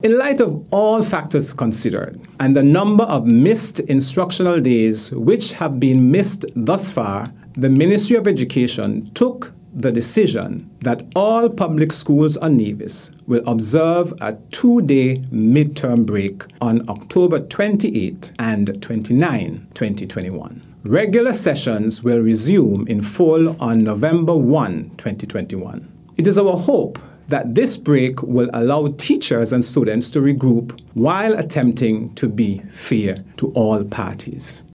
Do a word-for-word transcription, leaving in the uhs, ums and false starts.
In light of all factors considered and the number of missed instructional days which have been missed thus far, the Ministry of Education took the decision that all public schools on Nevis will observe a two-day midterm break on October twenty-eighth and twenty-ninth, twenty twenty-one. Regular sessions will resume in full on November first, twenty twenty-one. It is our hope that this break will allow teachers and students to regroup while attempting to be fair to all parties.